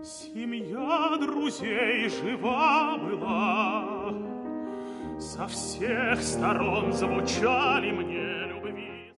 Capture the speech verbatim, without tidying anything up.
Семья друзей жива была, со всех сторон звучали мне